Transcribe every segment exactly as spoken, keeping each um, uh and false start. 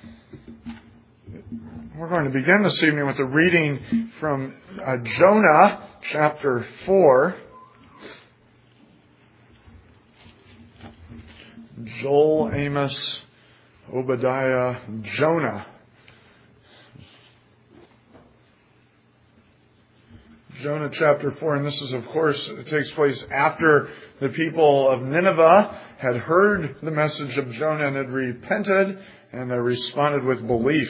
We're going to begin this evening with a reading from uh, Jonah chapter four. Joel, Amos, Obadiah, Jonah. Jonah chapter four, and this is, of course, it takes place after the people of Nineveh had heard the message of Jonah and had repented, and they responded with belief.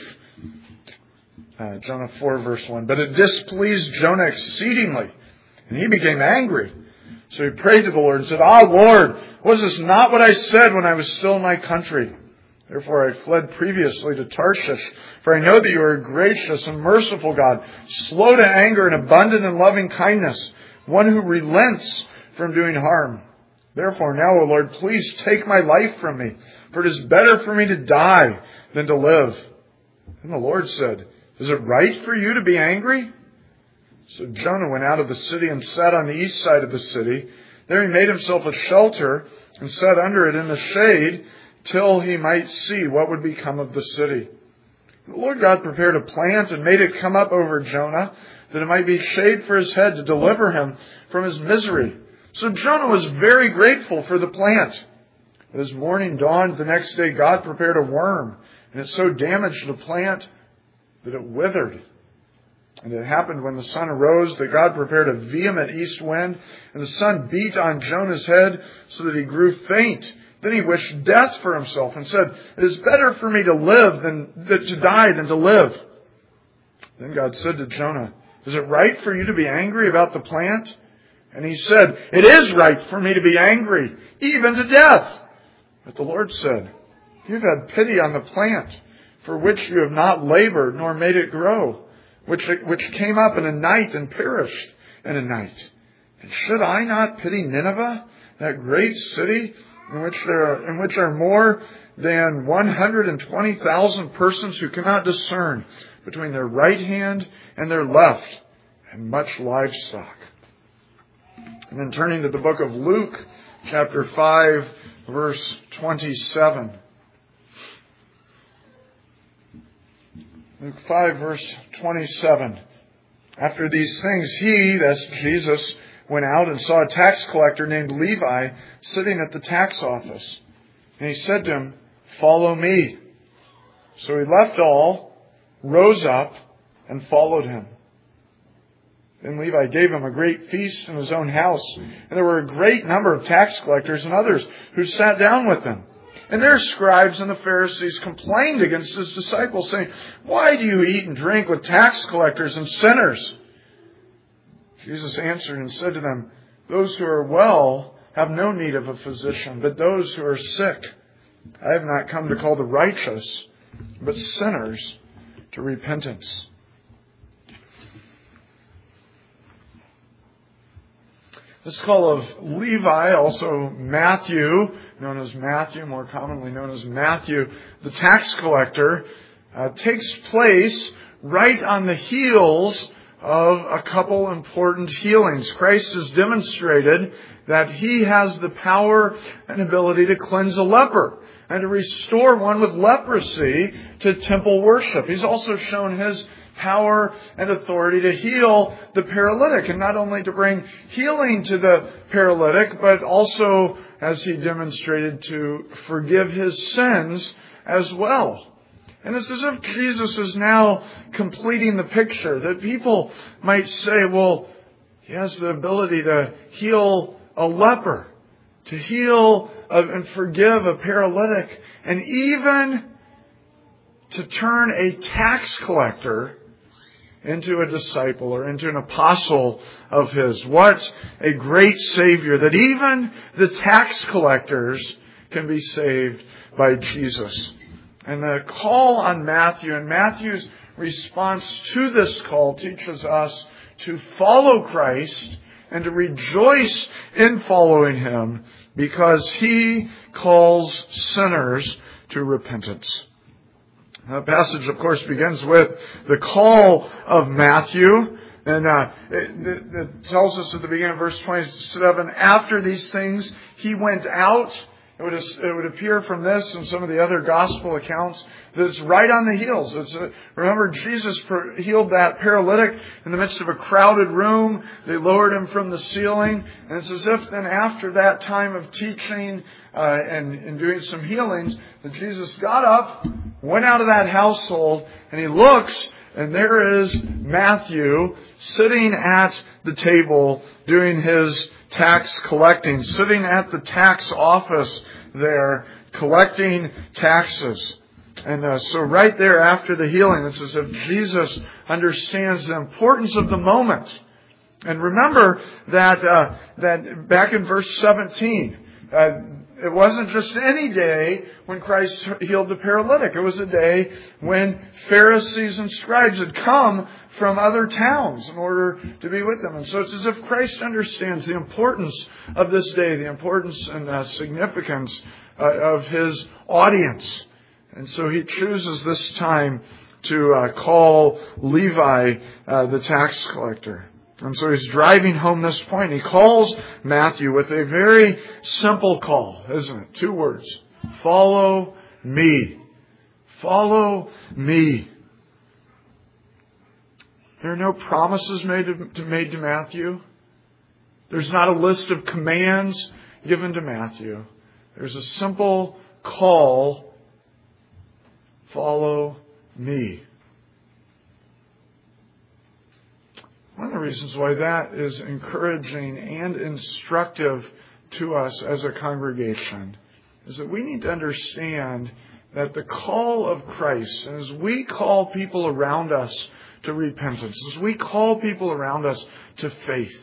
Uh, Jonah four, verse one. But it displeased Jonah exceedingly, and he became angry. So he prayed to the Lord and said, Ah, Lord, was this not what I said when I was still in my country? Therefore I fled previously to Tarshish, for I know that you are a gracious and merciful God, slow to anger and abundant in loving kindness, one who relents from doing harm. Therefore now, O Lord, please take my life from me, for it is better for me to die than to live. And the Lord said, Is it right for you to be angry? So Jonah went out of the city and sat on the east side of the city. There he made himself a shelter and sat under it in the shade till he might see what would become of the city. The Lord God prepared a plant and made it come up over Jonah, that it might be shade for his head to deliver him from his misery. So Jonah was very grateful for the plant. As morning dawned the next day, God prepared a worm, and it so damaged the plant that it withered. And it happened when the sun arose that God prepared a vehement east wind, and the sun beat on Jonah's head so that he grew faint. Then he wished death for himself and said, It is better for me to live than to die than to live. Then God said to Jonah, Is it right for you to be angry about the plant? And he said, It is right for me to be angry, even to death. But the Lord said, You've had pity on the plant, for which you have not labored nor made it grow, which, which came up in a night and perished in a night. And should I not pity Nineveh, that great city, in which there are, in which are more than one hundred twenty thousand persons who cannot discern between their right hand and their left, and much livestock? And then turning to the book of Luke, chapter five, verse twenty-seven. Luke five, verse twenty-seven. After these things, he, that's Jesus, went out and saw a tax collector named Levi sitting at the tax office. And he said to him, Follow me. So he left all, rose up, and followed him. Then Levi gave him a great feast in his own house. And there were a great number of tax collectors and others who sat down with them. And their scribes and the Pharisees complained against his disciples, saying, Why do you eat and drink with tax collectors and sinners? Jesus answered and said to them, Those who are well have no need of a physician, but those who are sick. I have not come to call the righteous, but sinners to repentance. This call of Levi, also Matthew, known as Matthew, more commonly known as Matthew, the tax collector, uh, takes place right on the heels of a couple important healings. Christ has demonstrated that He has the power and ability to cleanse a leper and to restore one with leprosy to temple worship. He's also shown His power and authority to heal the paralytic, and not only to bring healing to the paralytic, but also, as He demonstrated, to forgive his sins as well. And it's as if Jesus is now completing the picture, that people might say, well, He has the ability to heal a leper, to heal and forgive a paralytic, and even to turn a tax collector into a disciple or into an apostle of His. What a great Savior, that even the tax collectors can be saved by Jesus. And the call on Matthew and Matthew's response to this call teaches us to follow Christ and to rejoice in following Him, because He calls sinners to repentance. The passage, of course, begins with the call of Matthew. And uh, it, it tells us at the beginning of verse twenty-seven, after these things, He went out It would, it would appear from this and some of the other gospel accounts that it's right on the heels. It's a, remember, Jesus healed that paralytic in the midst of a crowded room. They lowered him from the ceiling. And it's as if then after that time of teaching uh, and, and doing some healings, that Jesus got up, went out of that household, and he looks, and there is Matthew sitting at the table doing his tax collecting, sitting at the tax office there, collecting taxes. And uh, so right there after the healing, it's as if Jesus understands the importance of the moment. And remember that uh, that back in verse seventeen, uh, it wasn't just any day when Christ healed the paralytic. It was a day when Pharisees and scribes had come from other towns in order to be with them. And so it's as if Christ understands the importance of this day, the importance and uh, significance uh, of His audience. And so He chooses this time to uh, call Levi uh, the tax collector. And so He's driving home this point. He calls Matthew with a very simple call, isn't it? Two words. Follow me. Follow me. There are no promises made to, made to Matthew. There's not a list of commands given to Matthew. There's a simple call. Follow me. One of the reasons why that is encouraging and instructive to us as a congregation is that we need to understand that the call of Christ, and as we call people around us to repentance, as we call people around us to faith,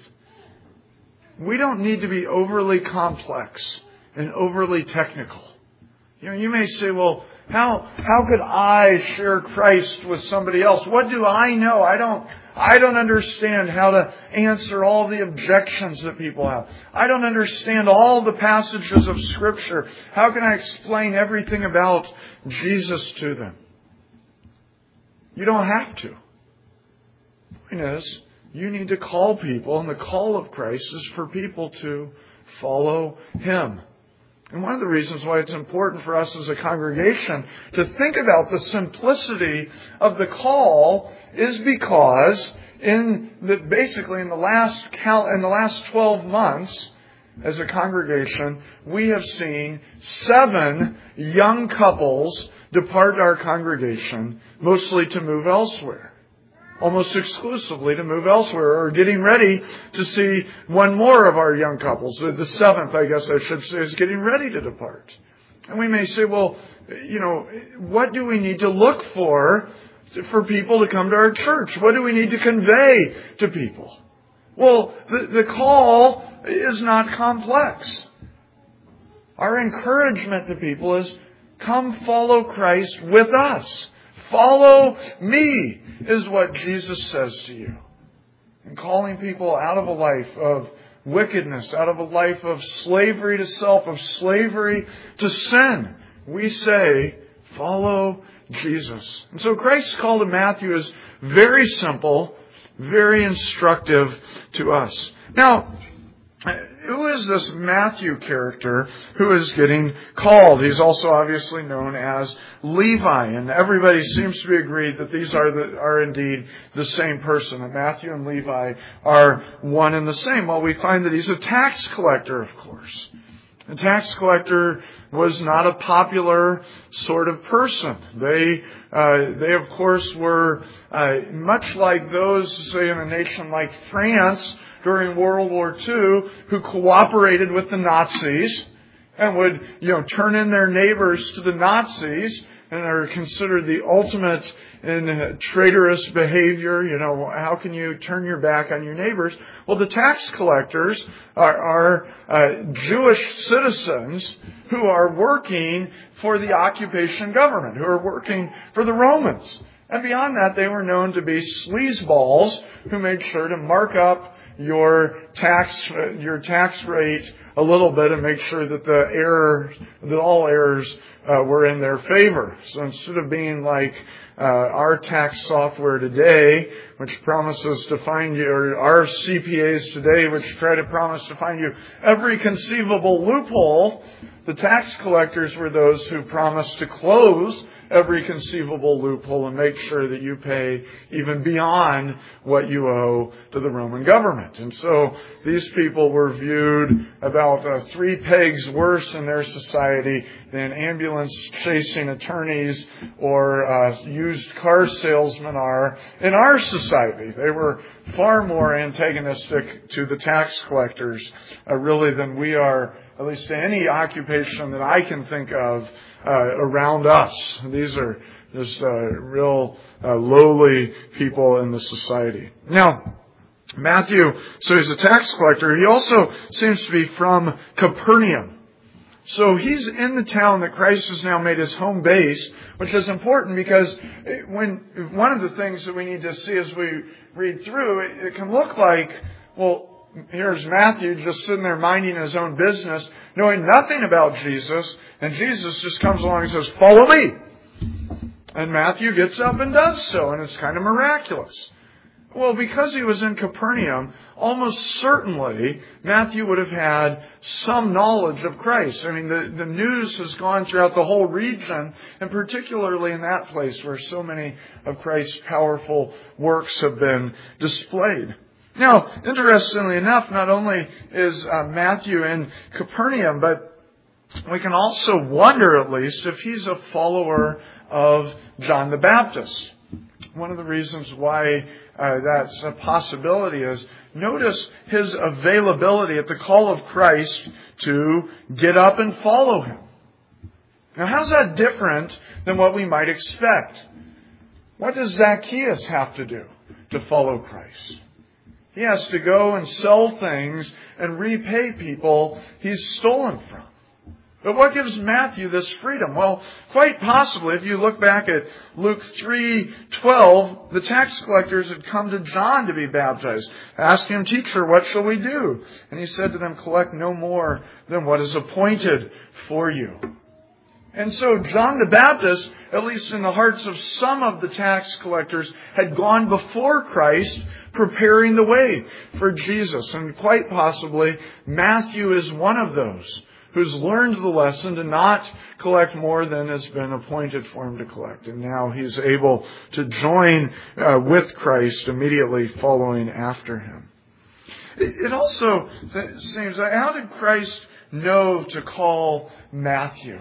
we don't need to be overly complex and overly technical. You know, you may say, well, how how could I share Christ with somebody else? What do I know? I don't I don't understand how to answer all the objections that people have. I don't understand all the passages of Scripture. How can I explain everything about Jesus to them? You don't have to. The point is, you need to call people, and the call of Christ is for people to follow Him. And one of the reasons why it's important for us as a congregation to think about the simplicity of the call is because in the, basically in the last cal, in the last twelve months as a congregation, we have seen seven young couples depart our congregation, mostly to move elsewhere. Almost exclusively to move elsewhere, or getting ready to see one more of our young couples. The seventh, I guess I should say, is getting ready to depart. And we may say, well, you know, what do we need to look for for people to come to our church? What do we need to convey to people? Well, the, the call is not complex. Our encouragement to people is, come follow Christ with us. Follow me is what Jesus says to you. And calling people out of a life of wickedness, out of a life of slavery to self, of slavery to sin, we say, follow Jesus. And so Christ's call to Matthew is very simple, very instructive to us. Now, who is this Matthew character who is getting called? He's also obviously known as Levi, and everybody seems to be agreed that these are the, are indeed the same person, that Matthew and Levi are one and the same. Well, we find that he's a tax collector, of course. A tax collector was not a popular sort of person. They, uh, they of course, were uh, much like those, say, in a nation like France during World War Two, who cooperated with the Nazis and would, you know, turn in their neighbors to the Nazis and are considered the ultimate in traitorous behavior. You know, how can you turn your back on your neighbors? Well, the tax collectors are, are uh, Jewish citizens who are working for the occupation government, who are working for the Romans. And beyond that, they were known to be sleazeballs who made sure to mark up your tax your tax rate a little bit and make sure that the error, that all errors uh, were in their favor. So instead of being like uh, our tax software today, which promises to find you, or our C P As today, which try to promise to find you every conceivable loophole, the tax collectors were those who promised to close every conceivable loophole and make sure that you pay even beyond what you owe to the Roman government. And so these people were viewed about uh, three pegs worse in their society than ambulance chasing attorneys or uh, used car salesmen are in our society. They were far more antagonistic to the tax collectors, uh, really, than we are, at least to any occupation that I can think of uh, around us. These are just uh, real uh, lowly people in the society. Now, Matthew, so he's a tax collector. He also seems to be from Capernaum. So he's in the town that Christ has now made his home base, which is important because when one of the things that we need to see as we read through, it, it can look like, well, here's Matthew just sitting there minding his own business, knowing nothing about Jesus, and Jesus just comes along and says, "Follow me." And Matthew gets up and does so, and it's kind of miraculous. Well, because he was in Capernaum, almost certainly Matthew would have had some knowledge of Christ. I mean, the, the news has gone throughout the whole region, and particularly in that place where so many of Christ's powerful works have been displayed. Now, interestingly enough, not only is uh, Matthew in Capernaum, but we can also wonder, at least, if he's a follower of John the Baptist. One of the reasons why uh, that's a possibility is, notice his availability at the call of Christ to get up and follow him. Now, how's that different than what we might expect? What does Zacchaeus have to do to follow Christ? He has to go and sell things and repay people he's stolen from. But what gives Matthew this freedom? Well, quite possibly, if you look back at Luke three twelve, the tax collectors had come to John to be baptized, asking him, "Teacher, what shall we do?" And he said to them, "Collect no more than what is appointed for you." And so John the Baptist, at least in the hearts of some of the tax collectors, had gone before Christ, preparing the way for Jesus. And quite possibly, Matthew is one of those who's learned the lesson to not collect more than has been appointed for him to collect. And now he's able to join uh, with Christ immediately following after him. It also seems, how did Christ know to call Matthew?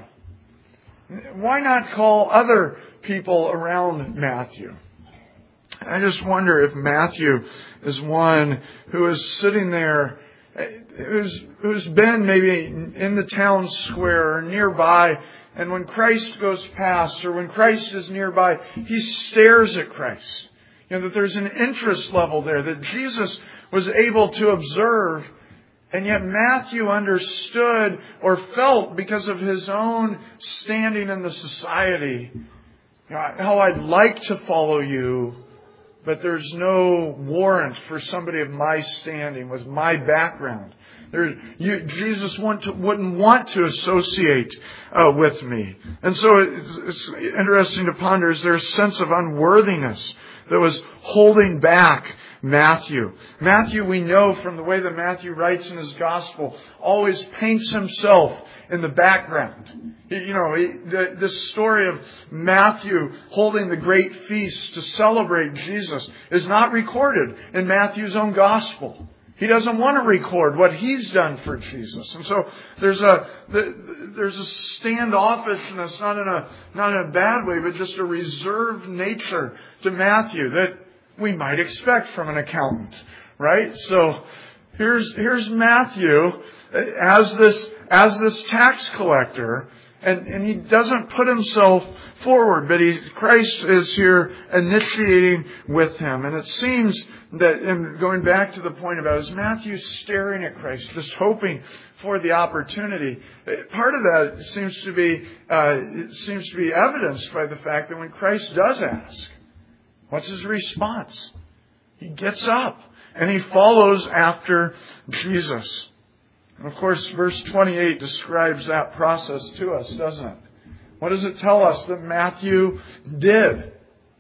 Why not call other people around Matthew? I just wonder if Matthew is one who is sitting there, who's who's been maybe in the town square or nearby, and when Christ goes past or when Christ is nearby, he stares at Christ. You know, that there's an interest level there that Jesus was able to observe, and yet Matthew understood or felt, because of his own standing in the society, you know, how I'd like to follow you, but there's no warrant for somebody of my standing, with my background. There, you, Jesus want to, wouldn't want to associate uh, with me. And so it's, it's interesting to ponder, is there a sense of unworthiness that was holding back Matthew? Matthew, we know from the way that Matthew writes in his gospel, always paints himself in the background. You know, the, the story of Matthew holding the great feast to celebrate Jesus is not recorded in Matthew's own gospel. He doesn't want to record what he's done for Jesus. And so there's a there's a standoffishness, not in a not in a bad way, but just a reserved nature to Matthew that we might expect from an accountant, right? So here's here's Matthew as this as this tax collector, and, and he doesn't put himself forward, but he Christ is here initiating with him. And it seems that, and going back to the point about, is Matthew staring at Christ, just hoping for the opportunity. Part of that seems to be uh, it seems to be evidenced by the fact that when Christ does ask, what's his response? He gets up and he follows after Jesus. And of course, verse twenty-eight describes that process to us, doesn't it? What does it tell us that Matthew did?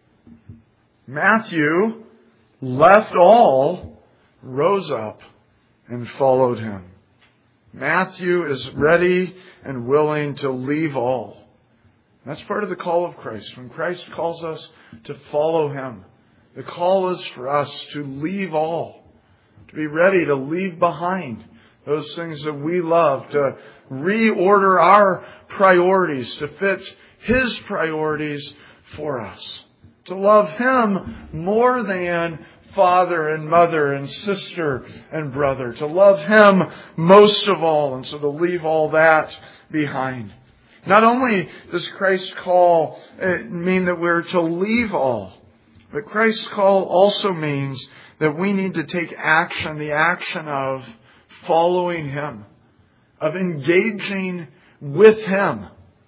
Matthew left all, rose up, and followed him. Matthew is ready and willing to leave all. That's part of the call of Christ. When Christ calls us to follow him, the call is for us to leave all, to be ready to leave behind those things that we love, to reorder our priorities to fit his priorities for us. To love him more than father and mother and sister and brother. To love him most of all, and so to leave all that behind. Not only does Christ's call mean that we're to leave all, but Christ's call also means that we need to take action, the action of following him, of engaging with him.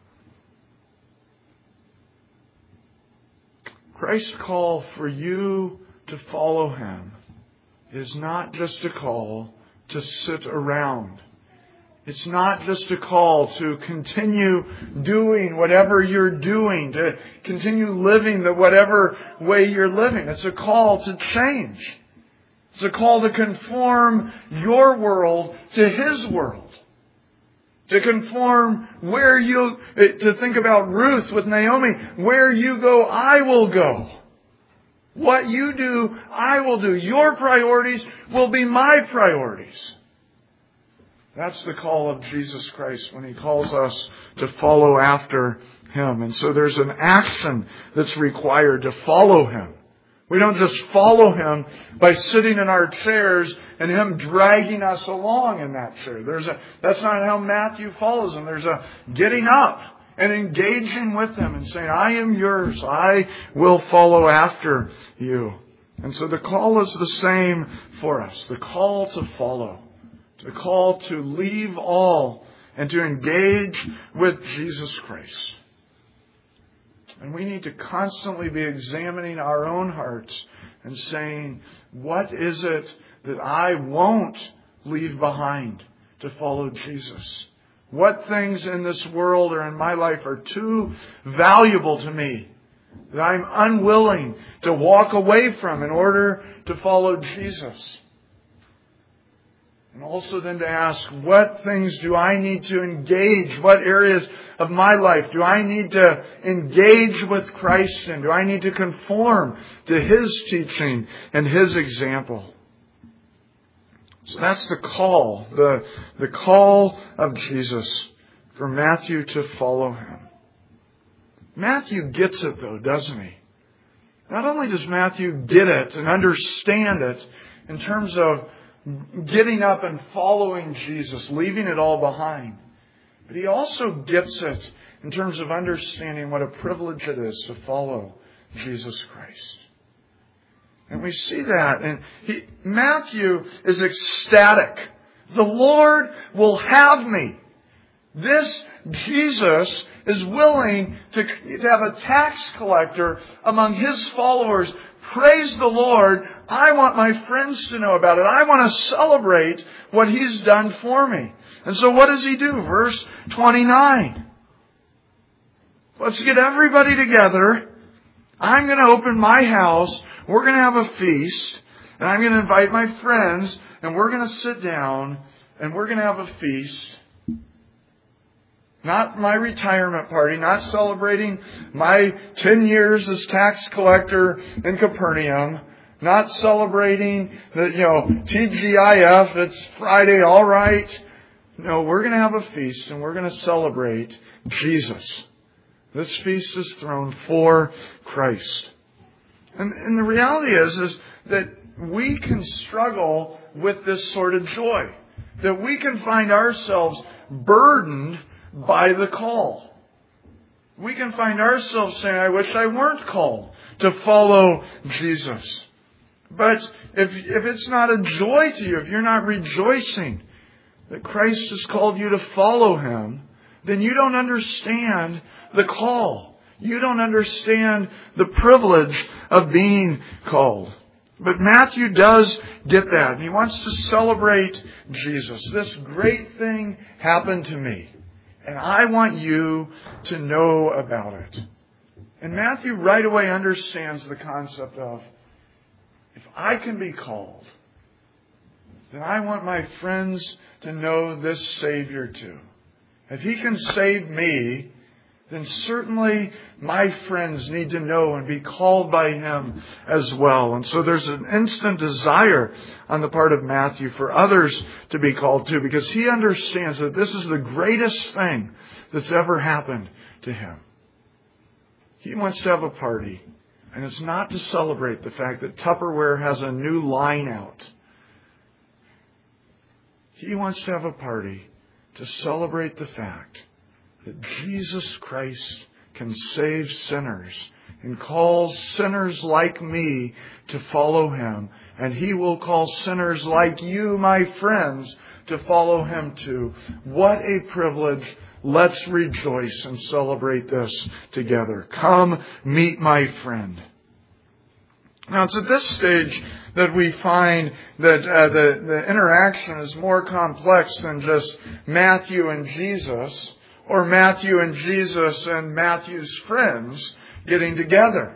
Christ's call for you to follow him is not just a call to sit around. It's not just a call to continue doing whatever you're doing, to continue living the whatever way you're living. It's a call to change. It's a call to conform your world to his world. To conform where you, to think about Ruth with Naomi, where you go, I will go. What you do, I will do. Your priorities will be my priorities. That's the call of Jesus Christ when he calls us to follow after him. And so there's an action that's required to follow him. We don't just follow him by sitting in our chairs and him dragging us along in that chair. There's a, that's not how Matthew follows him. There's a getting up and engaging with him and saying, I am yours. I will follow after you. And so the call is the same for us. The call to follow. The call to leave all and to engage with Jesus Christ. And we need to constantly be examining our own hearts and saying, what is it that I won't leave behind to follow Jesus? What things in this world or in my life are too valuable to me that I'm unwilling to walk away from in order to follow Jesus? And also then to ask, what things do I need to engage? What areas of my life do I need to engage with Christ in? Do I need to conform to his teaching and his example? So that's the call, the, the call of Jesus for Matthew to follow him. Matthew gets it though, doesn't he? Not only does Matthew get it and understand it in terms of getting up and following Jesus, leaving it all behind. But he also gets it in terms of understanding what a privilege it is to follow Jesus Christ. And we see that. And he, Matthew is ecstatic. The Lord will have me. This Jesus is willing to, to have a tax collector among his followers. Praise the Lord. I want my friends to know about it. I want to celebrate what he's done for me. And so what does he do? Verse twenty-nine. Let's get everybody together. I'm going to open my house. We're going to have a feast. And I'm going to invite my friends. And we're going to sit down. And we're going to have a feast. Not my retirement party, not celebrating my ten years as tax collector in Capernaum, not celebrating the, you know, T G I F, it's Friday, all right. No, we're going to have a feast and we're going to celebrate Jesus. This feast is thrown for Christ. And, and the reality is, is that we can struggle with this sort of joy. That we can find ourselves burdened by the call. We can find ourselves saying, I wish I weren't called to follow Jesus. But if, if it's not a joy to you, if you're not rejoicing that Christ has called you to follow him, then you don't understand the call. You don't understand the privilege of being called. But Matthew does get that. And he wants to celebrate Jesus. This great thing happened to me. And I want you to know about it. And Matthew right away understands the concept of, if I can be called, then I want my friends to know this Savior too. If He can save me, then certainly my friends need to know and be called by Him as well. And so there's an instant desire on the part of Matthew for others to be called too, because he understands that this is the greatest thing that's ever happened to him. He wants to have a party, and it's not to celebrate the fact that Tupperware has a new line out. He wants to have a party to celebrate the fact that Jesus Christ can save sinners and calls sinners like me to follow Him. And He will call sinners like you, my friends, to follow Him too. What a privilege. Let's rejoice and celebrate this together. Come meet my friend. Now, it's at this stage that we find that uh, the, the interaction is more complex than just Matthew and Jesus, or Matthew and Jesus and Matthew's friends getting together.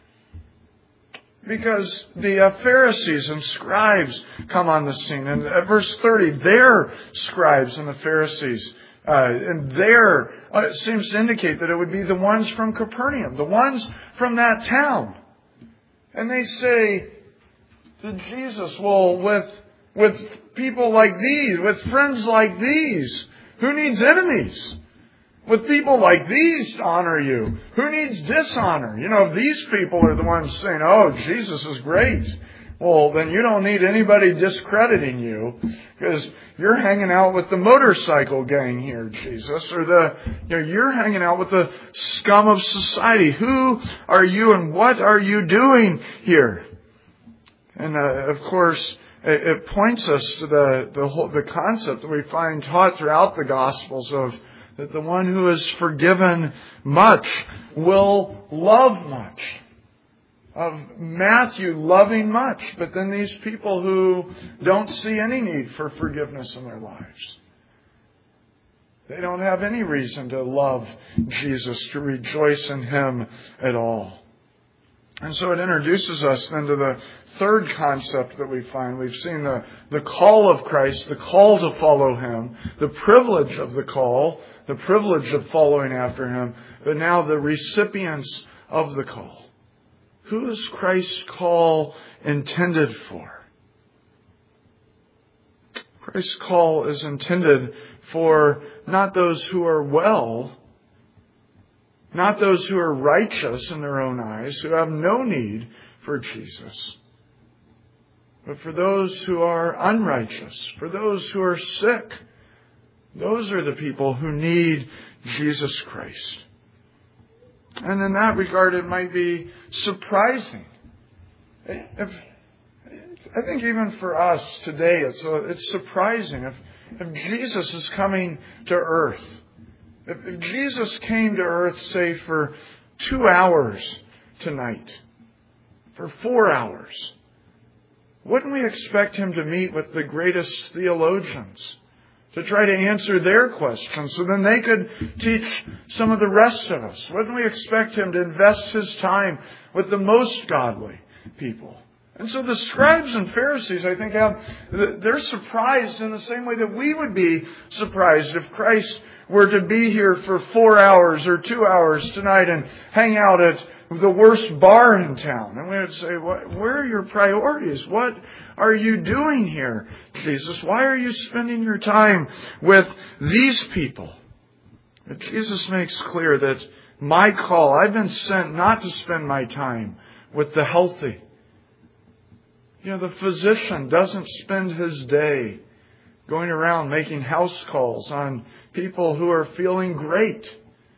Because the uh, Pharisees and scribes come on the scene. And at verse thirty, their scribes and the Pharisees, uh, and their, uh, it seems to indicate that it would be the ones from Capernaum, the ones from that town. And they say to Jesus, well, with, with people like these, with friends like these, who needs enemies? With people like these to honor you, who needs dishonor? You know, if these people are the ones saying, oh, Jesus is great, well, then you don't need anybody discrediting you, because you're hanging out with the motorcycle gang here, Jesus, or the, you know, you're hanging out with the scum of society. Who are you and what are you doing here? And uh, of course, it, it points us to the the whole the concept that we find taught throughout the Gospels of that the one who is forgiven much will love much. Of Matthew loving much, but then these people who don't see any need for forgiveness in their lives. They don't have any reason to love Jesus, to rejoice in Him at all. And so it introduces us then to the third concept that we find. We've seen the, the call of Christ, the call to follow Him, the privilege of the call, the privilege of following after Him, but now the recipients of the call. Who is Christ's call intended for? Christ's call is intended for not those who are well, not those who are righteous in their own eyes, who have no need for Jesus, but for those who are unrighteous, for those who are sick. Those are the people who need Jesus Christ. And in that regard, it might be surprising. If, I think even for us today, it's it's surprising if, if Jesus is coming to earth. If, if Jesus came to earth, say, for two hours tonight, for four hours, wouldn't we expect Him to meet with the greatest theologians, to try to answer their questions so then they could teach some of the rest of us? Wouldn't we expect Him to invest His time with the most godly people? And so the scribes and Pharisees, I think, have, they're surprised in the same way that we would be surprised if Christ were to be here for four hours or two hours tonight and hang out at the worst bar in town. And we would say, what, where are your priorities? What are you doing here, Jesus? Why are you spending your time with these people? But Jesus makes clear that my call, I've been sent not to spend my time with the healthy. You know, the physician doesn't spend his day going around making house calls on people who are feeling great.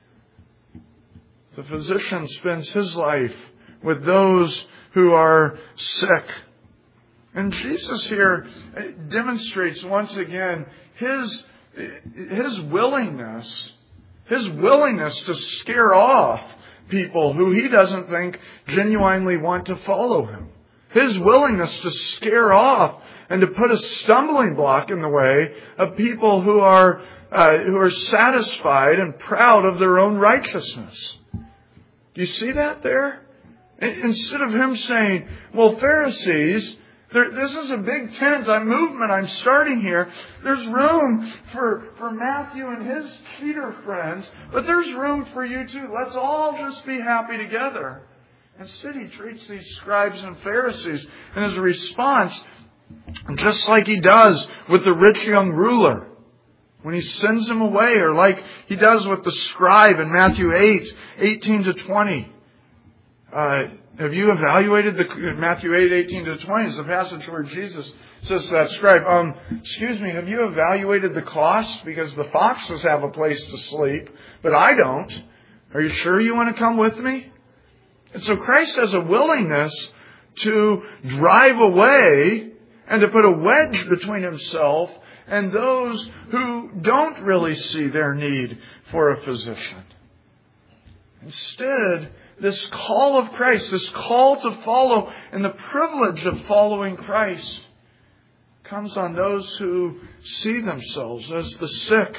The physician spends his life with those who are sick. And Jesus here demonstrates once again His, His willingness, His willingness to scare off people who He doesn't think genuinely want to follow Him. His willingness to scare off and to put a stumbling block in the way of people who are uh, who are satisfied and proud of their own righteousness. Do you see that there? Instead of Him saying, well, Pharisees, there, this is a big tent, a movement I'm starting here. There's room for, for Matthew and his cheater friends, but there's room for you too. Let's all just be happy together. Instead, He treats these scribes and Pharisees, and as a response, just like He does with the rich young ruler, when He sends him away, or like He does with the scribe in Matthew eight, eighteen to twenty. Uh, have you evaluated the Matthew eight, eighteen to twenty is the passage where Jesus says to that scribe, um, excuse me, have you evaluated the cost? Because the foxes have a place to sleep, but I don't. Are you sure you want to come with me? And so Christ has a willingness to drive away and to put a wedge between Himself and those who don't really see their need for a physician. Instead, this call of Christ, this call to follow and the privilege of following Christ comes on those who see themselves as the sick,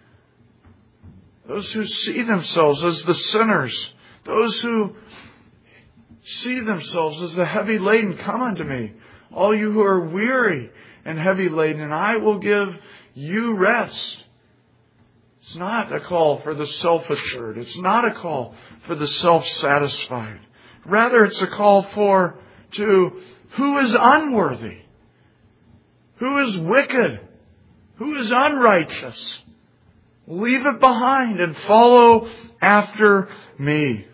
those who see themselves as the sinners, those who see themselves as the heavy laden. Come unto me, all you who are weary and heavy laden, and I will give you rest. It's not a call for the self-assured. It's not a call for the self-satisfied. Rather, it's a call for to who is unworthy, who is wicked, who is unrighteous. Leave it behind and follow after me.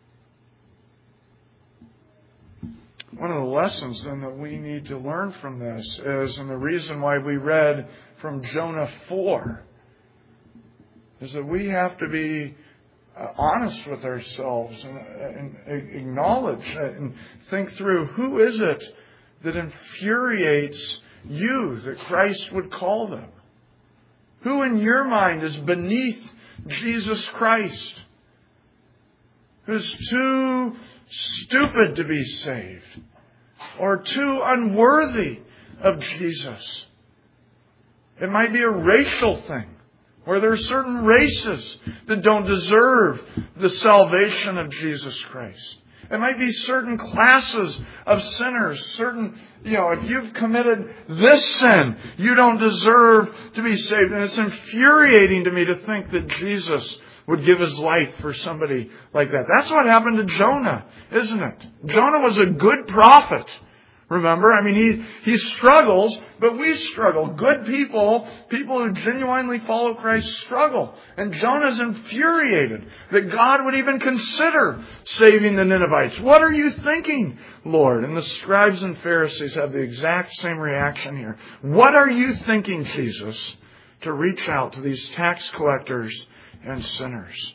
One of the lessons then that we need to learn from this is, and the reason why we read from Jonah four, is that we have to be uh, honest with ourselves and, and acknowledge and think through, who is it that infuriates you that Christ would call them? Who in your mind is beneath Jesus Christ? Who's too stupid to be saved? Or too unworthy of Jesus? It might be a racial thing, where there are certain races that don't deserve the salvation of Jesus Christ. It might be certain classes of sinners, certain, you know, if you've committed this sin, you don't deserve to be saved. And it's infuriating to me to think that Jesus would give His life for somebody like that. That's what happened to Jonah, isn't it? Jonah was a good prophet. Remember? I mean, he, he struggles, but we struggle. Good people, people who genuinely follow Christ, struggle. And Jonah's infuriated that God would even consider saving the Ninevites. What are you thinking, Lord? And the scribes and Pharisees have the exact same reaction here. What are you thinking, Jesus, to reach out to these tax collectors and sinners?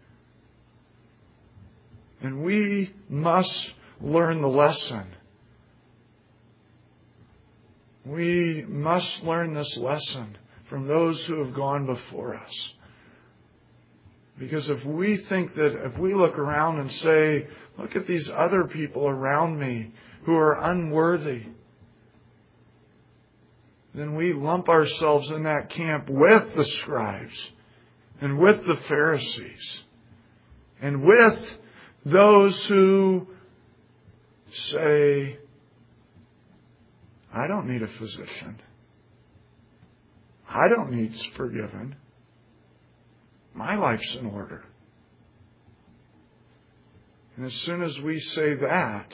And we must learn the lesson. We must learn this lesson from those who have gone before us. Because if we think that, if we look around and say, look at these other people around me who are unworthy, then we lump ourselves in that camp with the scribes and with the Pharisees and with those who say, I don't need a physician. I don't need forgiven. My life's in order. And as soon as we say that,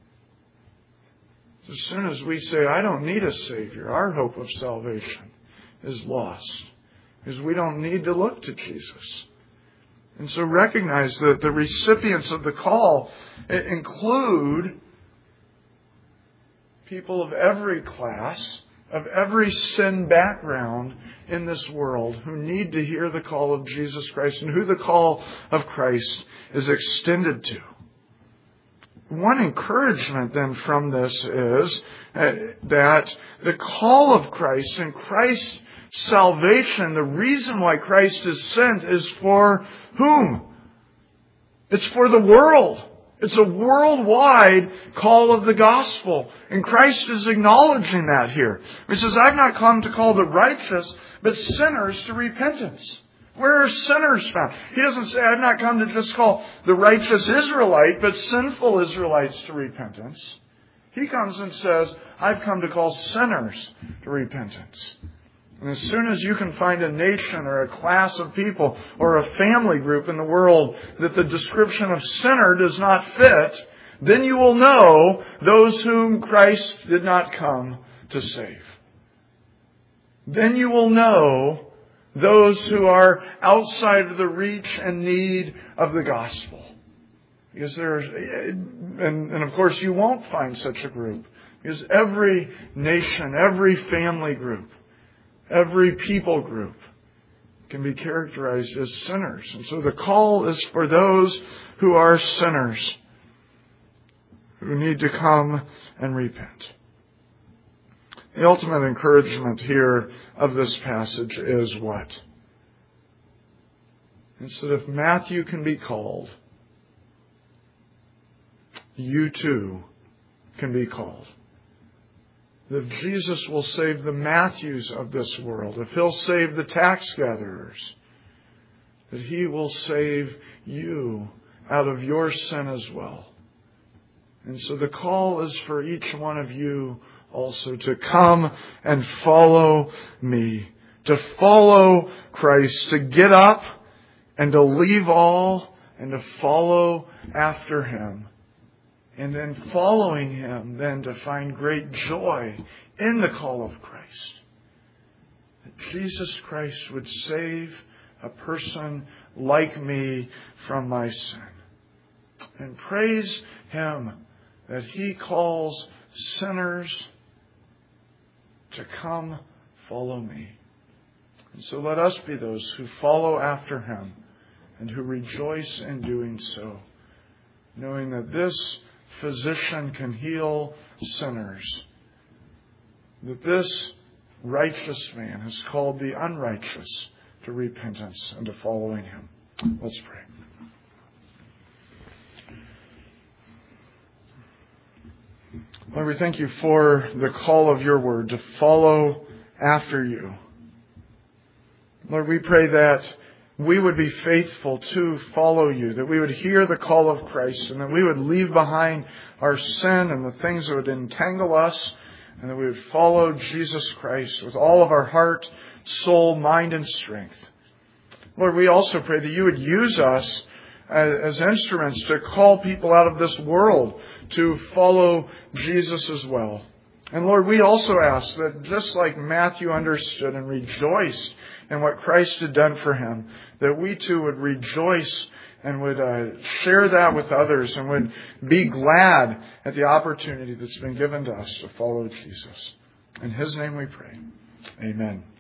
as soon as we say, I don't need a Savior, our hope of salvation is lost. Because we don't need to look to Jesus. And so recognize that the recipients of the call include people of every class, of every sin background in this world who need to hear the call of Jesus Christ and who the call of Christ is extended to. One encouragement then from this is that the call of Christ and Christ's salvation, the reason why Christ is sent, is for whom? It's for the world. It's a worldwide call of the gospel. And Christ is acknowledging that here. He says, I've not come to call the righteous, but sinners to repentance. Where are sinners found? He doesn't say, I've not come to just call the righteous Israelite, but sinful Israelites to repentance. He comes and says, I've come to call sinners to repentance. And as soon as you can find a nation or a class of people or a family group in the world that the description of sinner does not fit, then you will know those whom Christ did not come to save. Then you will know those who are outside of the reach and need of the gospel. Because there's, and, and of course you won't find such a group. Because every nation, every family group, every people group can be characterized as sinners. And so the call is for those who are sinners, who need to come and repent. The ultimate encouragement here of this passage is what? It's that if Matthew can be called, you too can be called. That Jesus will save the Matthews of this world, if He'll save the tax gatherers, that He will save you out of your sin as well. And so the call is for each one of you also to come and follow me, to follow Christ, to get up and to leave all and to follow after Him. And then following Him, then to find great joy in the call of Christ. That Jesus Christ would save a person like me from my sin. And praise Him that He calls sinners to come follow me. And so let us be those who follow after Him and who rejoice in doing so, knowing that this physician can heal sinners, that this righteous man has called the unrighteous to repentance and to following Him. Let's pray. Lord, we thank You for the call of Your word to follow after You. Lord, we pray that we would be faithful to follow You, that we would hear the call of Christ, and that we would leave behind our sin and the things that would entangle us, and that we would follow Jesus Christ with all of our heart, soul, mind, and strength. Lord, we also pray that You would use us as instruments to call people out of this world to follow Jesus as well. And Lord, we also ask that just like Matthew understood and rejoiced in what Christ had done for him, that we too would rejoice and would uh, share that with others and would be glad at the opportunity that's been given to us to follow Jesus. In His name we pray. Amen.